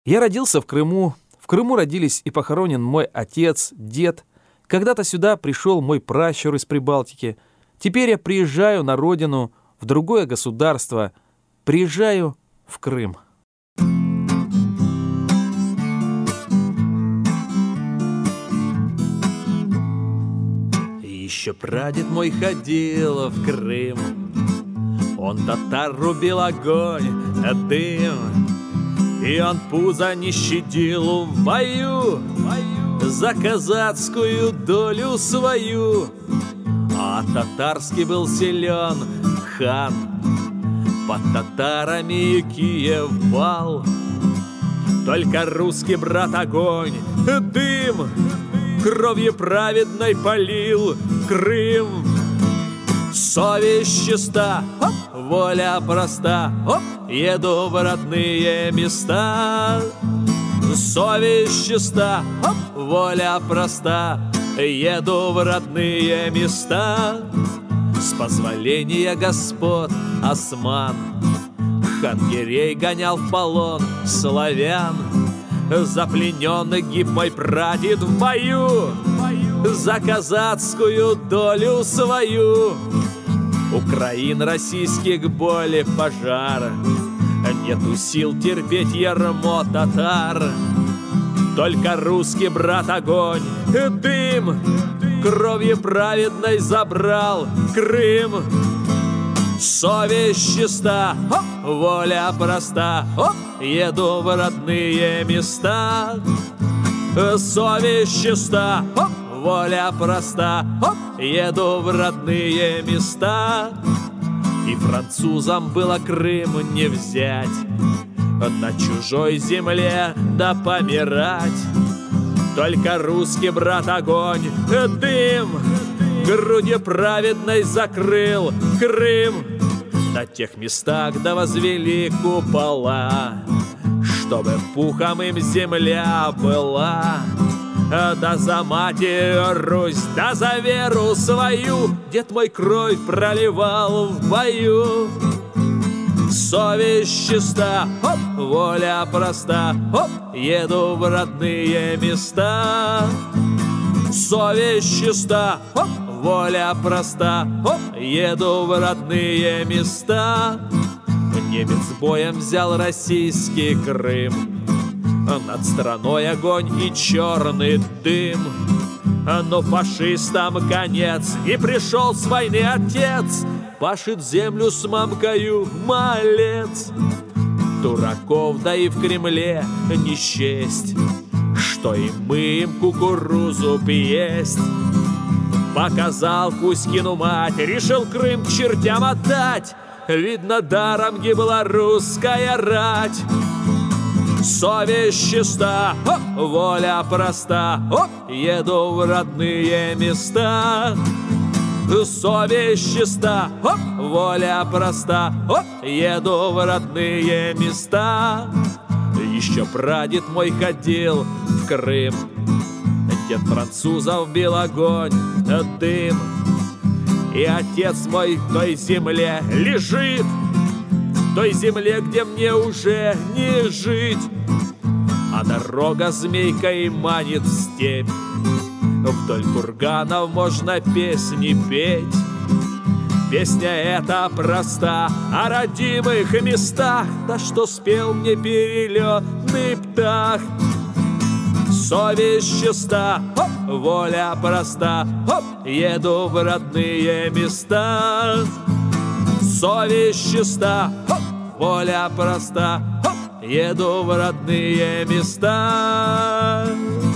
Я родился в Крыму. В Крыму родились и похоронен мой отец, дед. Когда-то сюда пришел мой пращур из Прибалтики. Теперь я приезжаю на родину, в другое государство. Приезжаю в Крым. Еще прадед мой ходил в Крым. Он татар рубил огонь, дым. И он пузо не щадил в бою за казацкую долю свою. А татарский был силен хан, под татарами и Киев пал. Только русский брат огонь, дым, кровью праведной полил Крым. Совесть чиста, воля проста, еду в родные места. Совесть чиста, воля проста, еду в родные места. С позволения господ осман хангерей гонял в полон славян. За плененных гиб мой прадед в бою за казацкую долю свою. Украин российских боли пожар, нету сил терпеть ярмо татар. Только русский брат огонь, дым, кровью праведной забрал Крым. Совесть чиста, воля проста, еду в родные места. Совесть чиста, воля проста, еду в родные места. И французам было Крым не взять, на чужой земле да помирать. Только русский брат огонь, дым, грудью праведной закрыл Крым. На тех местах да возвели купола, чтобы пухом им земля была. Да за Матерь Русь, да за веру свою дед мой кровь проливал в бою. Совесть чиста, воля проста, еду в родные места. Совесть чиста, воля проста, еду в родные места. Немец боем взял российский Крым, над страной огонь и черный дым. Но фашистам конец, и пришел с войны отец, пашет землю с мамкою малец. Дураков да и в Кремле не счесть, что и мы им кукурузу есть. Показал Кузькину мать, решил Крым к чертям отдать. Видно, даром гибла русская рать. Совесть чиста, воля проста, еду в родные места. Совесть чиста, воля проста, еду в родные места. Еще прадед мой ходил в Крым, дед французов бил огонь, дым. И отец мой в той земле лежит, в той земле, где мне уже не жить. А дорога змейкой манит в степь, вдоль курганов можно песни петь. Песня эта проста о родимых местах, да что спел мне перелетный птах. Совесть чиста, воля проста, еду в родные места. Совесть чиста, воля проста, еду в родные места.